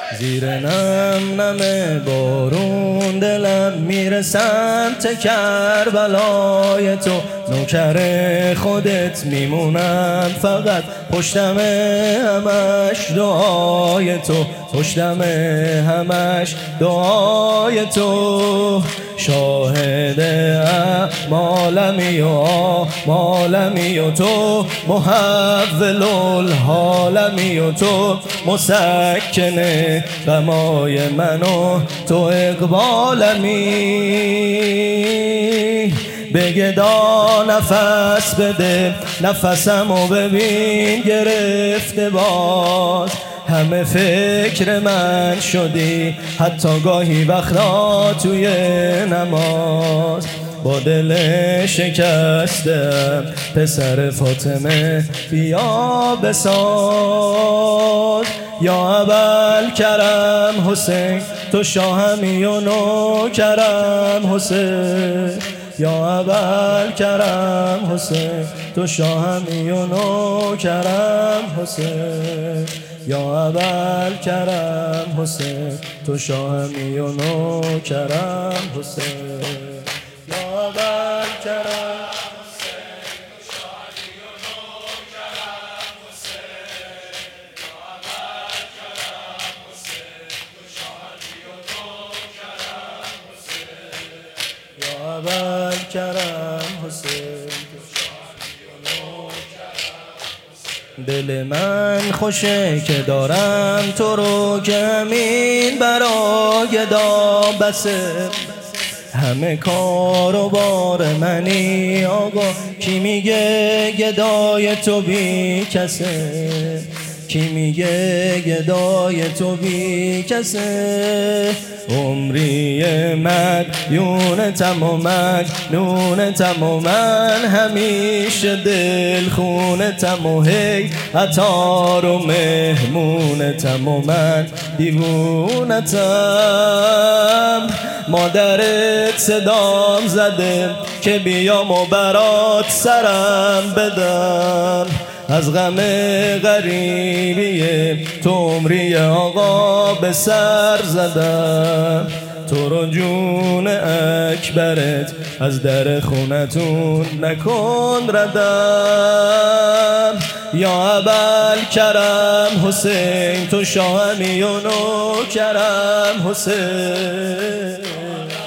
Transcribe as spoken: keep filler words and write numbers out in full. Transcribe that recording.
زیر نم نم بارون دلم میره سمت کربلای تو، نوکر خودت میمونم فقط پشتم همش دعای تو، پشتم همش دعای تو. شاهد اعمالمی و آمالمی و تو، محول الحالمی و تو، مسکن غمای من و تو اقبالمی. بگدا نفس بده نفسمو ببین گرفته باز، همه فکر من شدی حتی گاهی وقتا توی نماز. با دل شکستم پسر فاطمه بیا بساز. یا ابوالکرم حسین تو شاهمی و نوکرم حسین، یا ابوالکرم حسین تو شاهمی و نوکرم حسین، یا ابوالکرم حسین تو شاهمی و نوکرم حسین، یا ابوالکرم ابوالکرم حسین. دل من خوشه که دارم تو رو که همین برای دا بسه، همه کار و بار منی آقا. کی میگه گدای تو بی کسه، کی میگه گدای تو بی کسه. عمری مدیونتم و مجنونتم و من همیشه دل خونتم و هی عطار و مهمونتم و من دیوونتم. مادرت صدام زده که بیام و برات سرم بدم، از غم غریبی تو عمری آقا به سر زدم. تو رو جون اکبرت از در خونتون نکن ردم. یا ابوالکرم حسین تو شاهمی و نوکرم حسین.